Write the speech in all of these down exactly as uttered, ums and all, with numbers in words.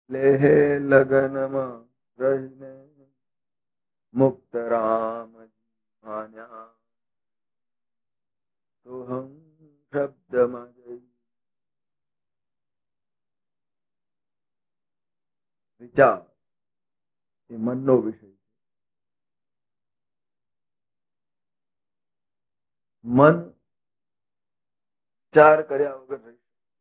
લેહે લગનમાં રહીને મુક્ત રામ માન્યા સોહમ શબ્દમાં જઈ. વિચાર એ મનનો વિષય છે. મન વિચાર કર્યા વગર રહી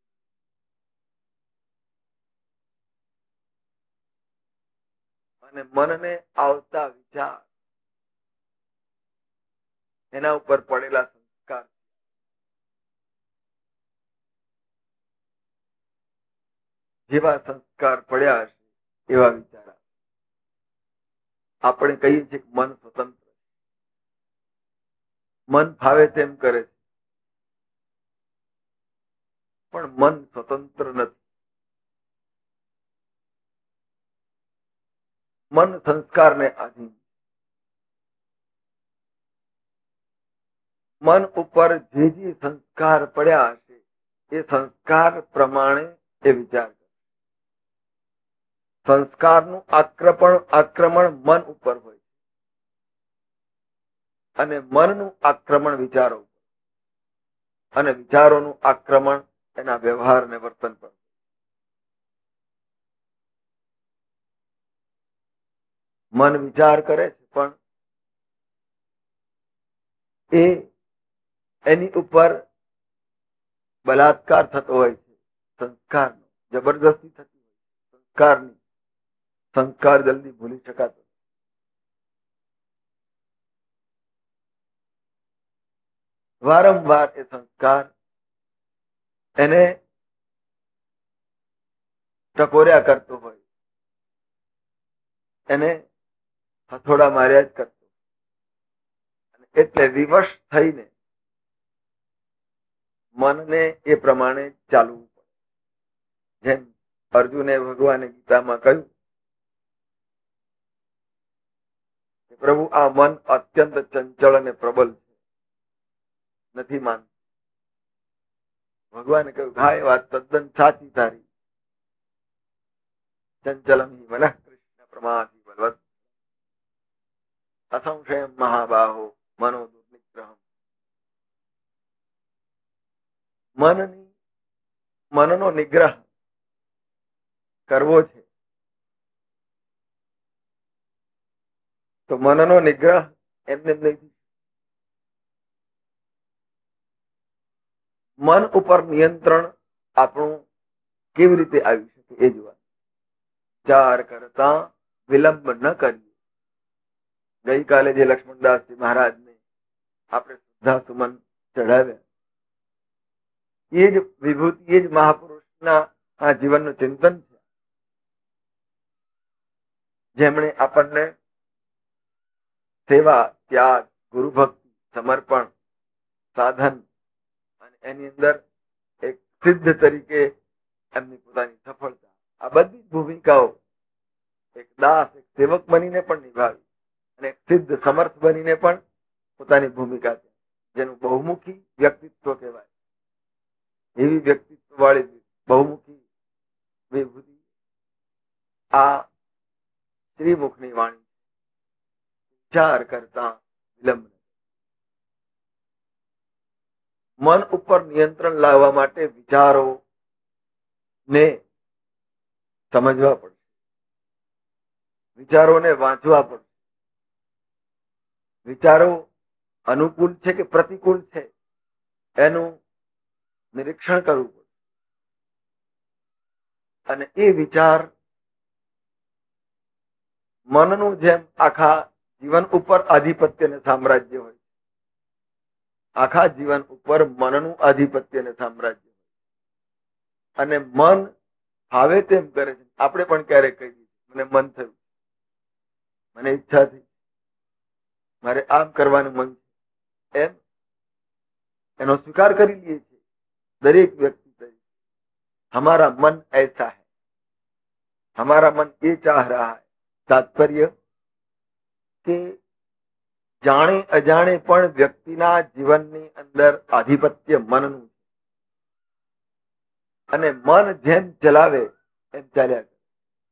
અને મનને આવતા વિચાર એના ઉપર પડેલા સંસ્કાર જેવા સંસ્કાર પડ્યા હશે એવા વિચાર આપણે કહીએ છીએ કે મન સ્વતંત્ર, મન ફાવે તેમ કરે છે, પણ મન સ્વતંત્ર નથી. મન સંસ્કારને આધીન. મન ઉપર જે જે સંસ્કાર પડ્યા હશે એ સંસ્કાર પ્રમાણે એ વિચાર કરે. સંસ્કારનું આક્રમણ આક્રમણ મન ઉપર હોય અને મનનું આક્રમણ વિચારો ઉપર અને વિચારોનું આક્રમણ એના વ્યવહાર અને વર્તન પર. મન વિચાર કરે છે પણ એ એની ઉપર બલાત્કાર થતો હોય છે, સંસ્કારનો જબરદસ્તી થતી હોય છે. સંસ્કારની સંસ્કાર જલ્દી ભૂલી શકાતો. વારંવાર એ સંસ્કાર એને ટકોર્યા કરતો હોય, એને હથોડા માર્યા જ કરતો. એટલે વિવશ થઈને મનને એ પ્રમાણે ચાલવું પડે. જેમ અર્જુને ભગવાને ગીતામાં કહ્યું કે પ્રભુ આ મન અત્યંત ચંચળ અને પ્રબલ છે, નથી માનતું. ભગવાને કહ્યું હા એ વાત તદ્દન સાચી તારી. ચંચલમ હિ મનઃ કૃષ્ણ પ્રમાથી બલવત અસંશયમ મહાબાહો મનો દુર્નિગ્રહમ. મનની મનનો નિગ્રહ કરવો છે તો મનનો નિગ્રહ એમને નહીં. મન ઉપર નિયંત્રણ આપણું કેવી રીતે આવી શકે એ જોવા. વિચાર કરતા વિલંબ ન કરીએ. ગઈકાલે જે લક્ષ્મણદાસજી મહારાજને આપણે શ્રદ્ધા સુમન ચઢાવ્યા એ જ વિભૂતિ, એ જ મહાપુરુષના આ જીવનનું ચિંતન છે, જેમણે આપણને સેવા, ત્યાગ, ગુરુ ભક્તિ, સમર્પણ, સાધન અને એની અંદર એક સિદ્ધ તરીકે એમની પોતાની સફળતા, આ બધી ભૂમિકાઓ એક દાસ, એક સેવક બનીને પણ નિભાવી અને એક સિદ્ધ સમર્થ બનીને પણ પોતાની ભૂમિકા છે, જેનું બહુમુખી વ્યક્તિત્વ કહેવાય. એવી વ્યક્તિત્વ વાળી બહુમુખી વિભૂતિ આ શ્રીમુખની વાણી. વિચાર કરતા વિલંબ. મન ઉપર નિયંત્રણ લાવવા માટે વિચારો ને સમજવા પડશે, વિચારોને વાંચવા પડશે. વિચારો અનુકૂળ છે કે પ્રતિકૂળ છે એનું નિરીક્ષણ કરવું પડે. અને એ વિચાર મનનું જેમ આખા જીવન ઉપર આધિપત્ય ને સામ્રાજ્ય હોય, આખા જીવન ઉપર મનનું આધિપત્ય ને સામ્રાજ્ય હોય અને મન આવે તેમ કરે છે. આપણે પણ ક્યારેક કહી દઈએ મને મન થયું, મને ઈચ્છા થઈ, મારે આમ કરવાનું મન છે, એમ એનો સ્વીકાર કરી લઈએ છીએ દરેક વ્યક્તિ તરીકે. हमारा मन ऐसा है, हमारा मन ये चाह रहा है. तात्पर्य કે જાણે અજાણે પણ વ્યક્તિના જીવનની અંદર આધિપત્ય મનનું છે અને મન જેમ ચલાવે એમ ચાલ્યા કરે.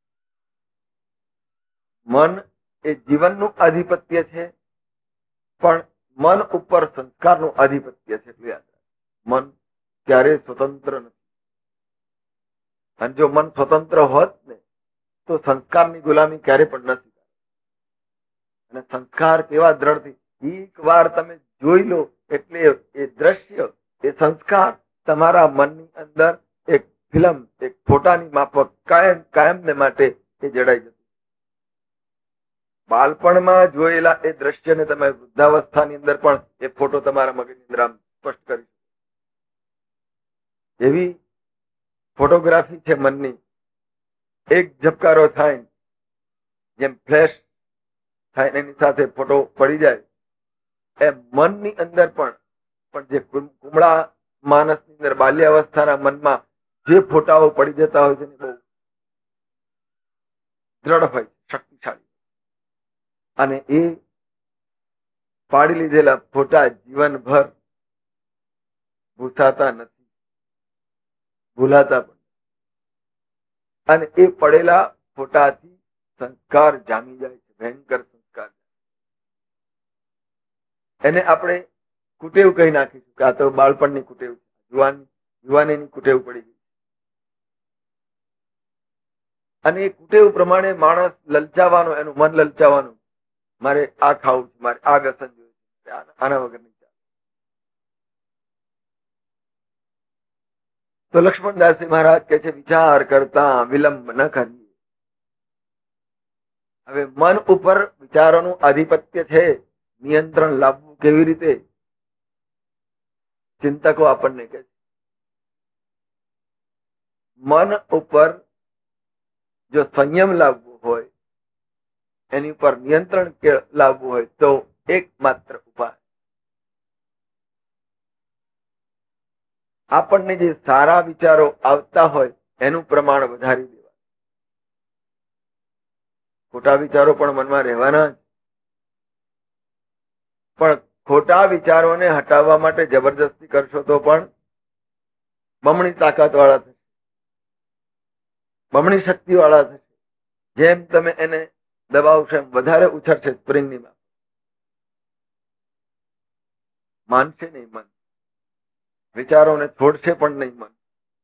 મન એ જીવનનું આધિપત્ય છે, પણ મન ઉપર સંસ્કારનું આધિપત્ય છે. એટલું યાદ રાખો, મન ક્યારેય સ્વતંત્ર નથી. અને જો મન સ્વતંત્ર હોત ને તો સંસ્કારની ગુલામી ક્યારે પણ નથી. અને સંસ્કાર કેવા દ્રઢથી એક વાર તમે જોઈ લો એટલે એ દ્રશ્ય, એ સંસ્કાર તમારા મનની અંદર એક ફિલ્મ, એક ફોટાની માફક કાયમ કાયમને માટે એ જડાઈ જતું. બાળપણમાં જોયેલા એ દ્રશ્યને તમે વૃદ્ધાવસ્થાની અંદર પણ એ ફોટો તમારા મગજની અંદર આમ સ્પષ્ટ કરી. એવી ફોટોગ્રાફી છે મનની. એક ઝબકારો થાય, જેમ ફ્લેશ થાય એની સાથે ફોટો પડી જાય, એ મનની અંદર પણ પણ જે કુમળા માણસની અંદર બાલ્યાવસ્થાના મનમાં જે ફોટાઓ પડી જતા હોય છે ને બહુ દ્રઢ હોય, શક્તિશાળી. અને એ પાડી લીધેલા ફોટા જીવનભર ભૂસાતા નથી, ભૂલાતા પણ. અને એ પડેલા ફોટાથી સંસ્કાર જામી જાય છે, ભયંકર સંસ્કાર. એને આપણે કુટેવ કહી નાખીશું કે આ તો બાળપણની કુટેવ છે, યુવાન યુવાનીની કુટેવ પડી ગઈ. અને એ કુટેવ પ્રમાણે માણસ લલચાવાનો, એનું મન લલચાવાનું, મારે આ ખાવું છે, મારે આ વ્યસન જોયું છે, આના વગર નહીં ચાલે. તો લક્ષ્મણદાસજી મહારાજ કહે છે, વિચાર કરતા વિલંબ ન કરીએ. હવે મન ઉપર વિચારોનું આધિપત્ય છે, નિયંત્રણ લાવવું કેવી રીતે? ચિંતકો આપણને કહે છે, મન ઉપર જો સંયમ લાવવું હોય, એની ઉપર નિયંત્રણ લાવવું હોય તો એકમાત્ર ઉપાય, આપણને જે સારા વિચારો આવતા હોય એનું પ્રમાણ વધારી દેવા. ખોટા વિચારો પણ મનમાં રહેવાના જ, પણ ખોટા વિચારોને હટાવવા માટે જબરજસ્તી કરશો તો પણ બમણી તાકાત વાળા થશે, બમણી શક્તિ વાળા થશે. જેમ તમે એને દબાવશો એમ વધારે ઉછળશે સ્પ્રિંગની માં. માનશે નહીં મન, વિચારોને છોડશે પણ નહીં મન.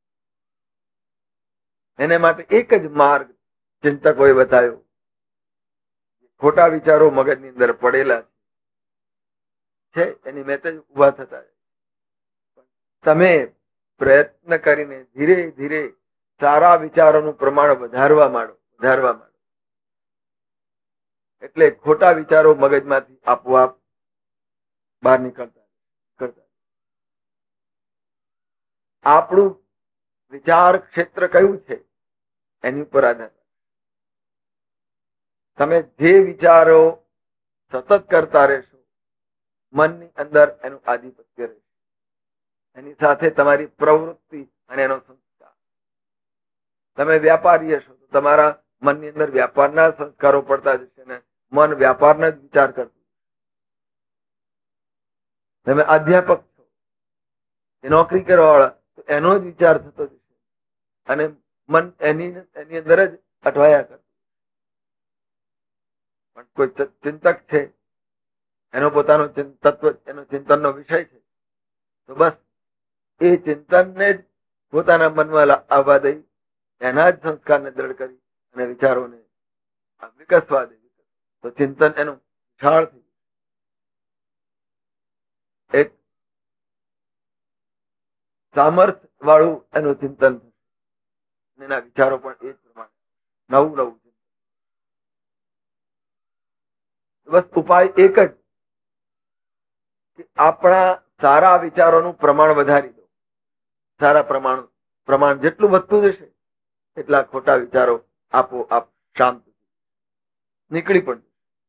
એને માટે એક જ માર્ગ ચિંતકોએ બતાવ્યો. ખોટા વિચારો મગજની અંદર પડેલા છે, એની મેં જ ઉભા થતા. તમે પ્રયત્ન કરીને ધીરે ધીરે સારા વિચારોનું પ્રમાણ વધારવા માંડો, વધારવા માંડો. એટલે ખોટા વિચારો મગજમાંથી આપોઆપ બહાર નીકળતા કરતા. આપણું વિચાર ક્ષેત્ર કયું છે એની ઉપર આધાર. તમે જે વિચારો સતત કરતા રહેશો, મનની અંદર એનું આધિપત્ય રહેશે. એની સાથે તમારી પ્રવૃત્તિ અને એનો સંસ્કાર. તમે વ્યાપારી હશો તો તમારા મનની અંદર વ્યાપારના સંસ્કારો પડતા જશે ને મન વ્યાપારના જ વિચાર કરતું. તમે અધ્યાપક છો, એ નોકરી કરવા વાળા, તો એનો જ વિચાર થતો જશે અને મન એની એની અંદર જ અટવાયા કરતું. પણ કોઈ ચિંતક છે, એનો પોતાનો તત્વ, એનો ચિંતનનો વિષય છે, તો બસ એ ચિંતનને જ પોતાના મનમાં આવવા દઈ, એના જ સંસ્કારને દ્રઢ કરી અને વિચારોને વિકસવા દે, તો ચિંતન એનું વિશાળ થઈ એક સામર્થ્ય વાળું એનું ચિંતન થશે. એના વિચારો પણ એ જ પ્રમાણે નવું નવું છે. બસ ઉપાય એક જ કે આપણા સારા વિચારોનું પ્રમાણ વધારી દો. સારા પ્રમાણ પ્રમાણ જેટલું વધતું જશે એટલા ખોટા વિચારો આપોઆપ શાંત નીકળી પડશે.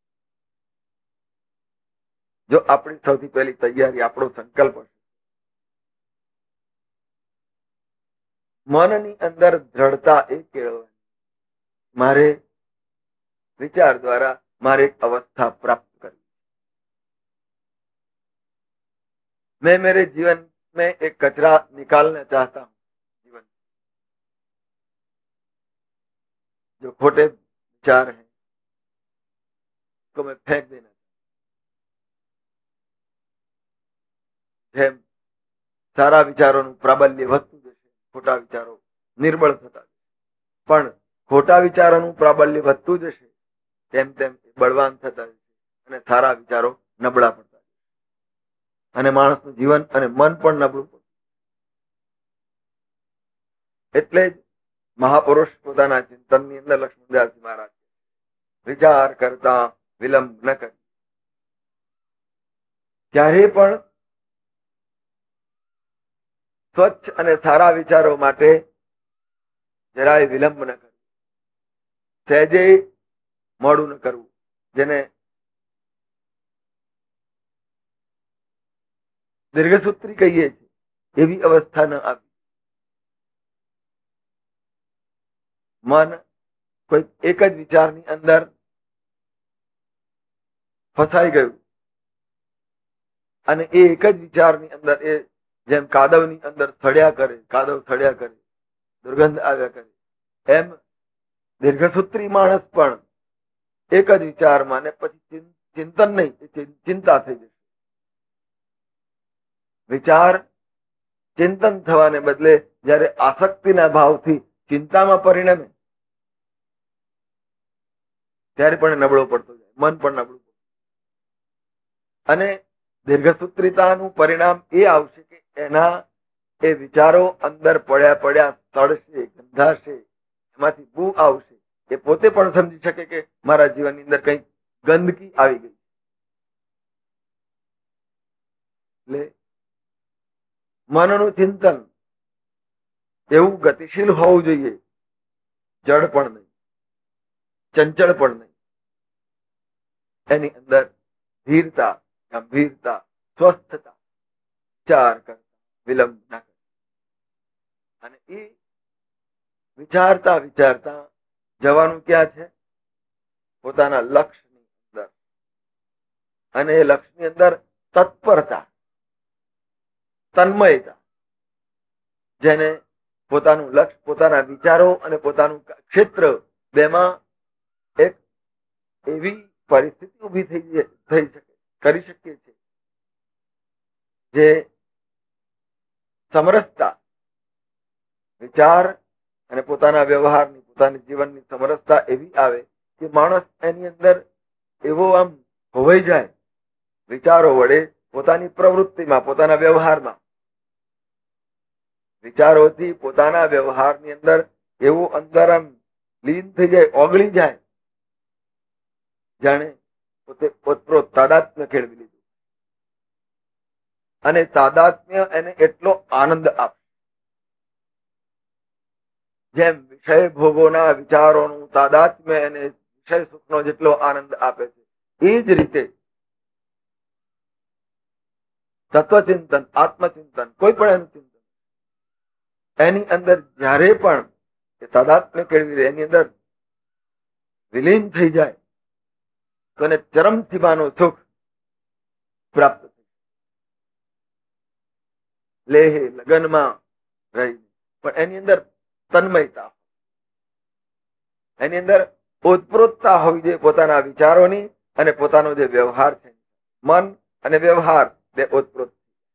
જો આપણી સૌથી પહેલી તૈયારી, આપણો સંકલ્પ હશે, મનની અંદર દ્રઢતા એ કેળવવાની, મારે વિચાર દ્વારા મારે એક અवस्था प्राप्त करनी, मैं मेरे जीवन में एक कचरा निकालना चाहता हूं. जीवन जो खोटे विचार हैं, उसको मैं फेंक देना। જેમ સારા વિચારોનું પ્રાબલ્ય વધતું જશે, ખોટા વિચારો નિર્બળ થતા જશે. પણ ખોટા વિચારોનું પ્રાબલ્ય વધતું જશે તેમ તેમ બળવાન થતા જશે અને સારા વિચારો નબળા પડતા જશે અને માણસનું જીવન અને મન પણ નબળું પડતું. એટલે જ મહાપુરુષ પોતાના ચિંતનની અંદર લક્ષ્મણદાસજી મહારાજ વિચાર કરતા વિલંબ ન કરી. ક્યારે પણ સ્વચ્છ અને સારા વિચારો માટે જરાય વિલંબ ન કરવું, સહેજે મોડું ન કરવું. જેને દીર્ઘસૂત્રી કહીએ છીએ એવી અવસ્થા ન આવી. મન કોઈ એક જ વિચારની અંદર ફસાઈ ગયું અને એ એક જ વિચારની અંદર એ જેમ કાદવની અંદર સડ્યા કરે, કાદવ સડ્યા કરે, દુર્ગંધ આવ્યા કરે, એમ દીર્ઘસૂત્રી માણસ પણ એક જ વિચારમાં ને પછી ચિંતન નહીં, ચિંતા થઈ જશે. વિચાર ચિંતન થવાને બદલે જયારે આસક્તિના ભાવથી ચિંતામાં પરિણમે ત્યારે પણ નબળો પડતો જાય, મન પણ નબળું પડતું. અને દીર્ઘસૂત્રિતાનું પરિણામ એ આવશે કે એના એ વિચારો અંદર પડ્યા પડ્યા સડશે, ગંધાશે, એમાંથી બૂ આવશે. એ પોતે પણ સમજી શકે કે મારા જીવનની અંદર કઈક ગંદકી આવી ગઈ. એટલે મનનું ચિંતન એવું ગતિશીલ હોવું જોઈએ, જડ પણ નહીં, ચંચળ પણ નહીં. એની અંદર ધીરતા, ગંભીરતા, સ્વસ્થતા, વિચાર કરતા વિલંબ ના કરે. અને એ વિચારતા વિચારતા જવાનું ક્યાં છે? પોતાના લક્ષ્યની અંદર. અને એ લક્ષ્યની અંદર તત્પરતા, તન્મયતા, જેને પોતાનું લક્ષ્ય, પોતાના વિચારો અને પોતાનું ક્ષેત્ર બેમાં એક એવી પરિસ્થિતિ ઉભી થઈ થઈ શકે, કરી શકીએ છીએ જે સમરસતા, વિચાર અને પોતાના વ્યવહારની, પોતાની જીવનની સમરસતા એવી આવે કે માણસ એની અંદર એવો આમ હોવાઈ જાય વિચારો વડે, પોતાની પ્રવૃત્તિમાં, પોતાના વ્યવહારમાં, વિચારોથી પોતાના વ્યવહારની અંદર એવું અંદર આમ લીન થઈ જાય, ઓગળી જાય, જાણે પોતે પોતપોત તાદાત્મ્ય કેળવી લીધું. અને તાદાત્મ્ય એને એટલો આનંદ આપે જેમ વિષય ભોગોના વિચારોનું તાદાત્મ્ય એને વિષય સુખનો જેટલો આનંદ આપે છે, એ જ રીતે તત્વચિંતન, આત્મચિંતન, કોઈ પણ એનું ચિંતન એની અંદર જ્યારે પણ એ તાદાત્મ્ય કેળવી લે, એની અંદર વિલીન થઈ જાય તો એને ચરમ સીમાનું સુખ પ્રાપ્ત થાય. લેહ લગનમાં રહી પણ એની અંદર તન્મયતા, એની અંદર ઓતપ્રોતતા હોવી જોઈએ પોતાના વિચારોની અને પોતાનો જે વ્યવહાર છે, મન અને વ્યવહાર બે ઓતપ્રોત.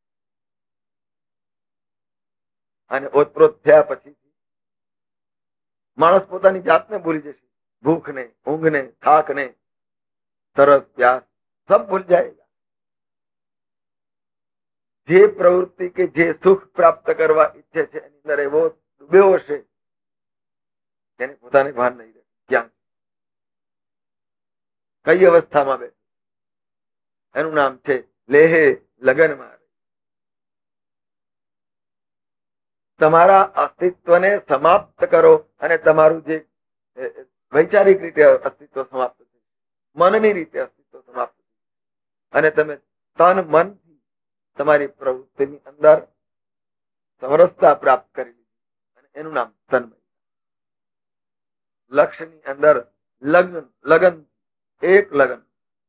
અને ઓતપ્રોત થયા પછી માણસ પોતાની જાતને ભૂલી જશે, ભૂખને, ઊંઘને, થાકને, તરસ, પ્યાસ સબ ભૂલ જાયેગા. જે પ્રવૃત્તિ કે જે સુખ પ્રાપ્ત કરવા ઈચ્છે છે એની અંદર એવો ડૂબ્યો હશે તેને પોતાને ભાન નહીં રહે ક્યાં કઈ અવસ્થામાં બે. એનું નામ છે લેહે લગનમાં. તમારા અસ્તિત્વને સમાપ્ત કરો અને તમારું જે વૈચારિક રીતે અસ્તિત્વ સમાપ્ત થયું, મનની રીતે અસ્તિત્વ સમાપ્ત થયું અને તમે તન મનથી તમારી પ્રવૃત્તિની અંદર સમરસતા પ્રાપ્ત કરી લીધી અને એનું નામ તન્મય. લક્ષ્યની અંદર લગ્ન, લગન, એક લગન.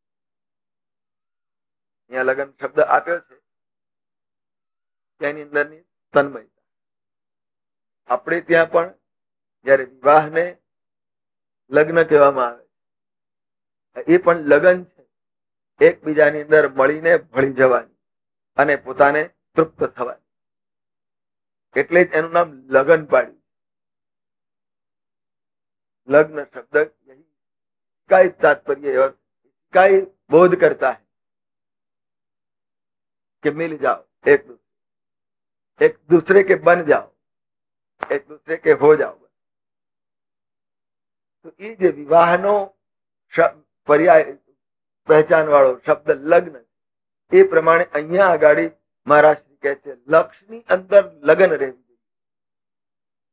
અહીંયા લગન શબ્દ આપ્યો છે તેની અંદરની તન્મય. આપણે ત્યાં પણ જયારે વિવાહને લગ્ન કહેવામાં આવે એ પણ લગન છે, એકબીજાની અંદર મળીને ભળી જવાની અને પોતાને તૃપ્ત થવાની. એટલે જ એનું નામ લગન પાડ્યું. लग्न शब्द यही का तात्पर्य और इसका ही बोध करता है कि मिल जाओ, एक दूसरे एक दूसरे के बन जाओ, एक दूसरे के हो जाओ. तो ये जो विवाहनो पर्याय पहचान वाળો શબ્દ લગ્ન, એ પ્રમાણે અહીંયા આગાડી મહારાજ કહે છે લક્ષની અંદર લગન રહેવી.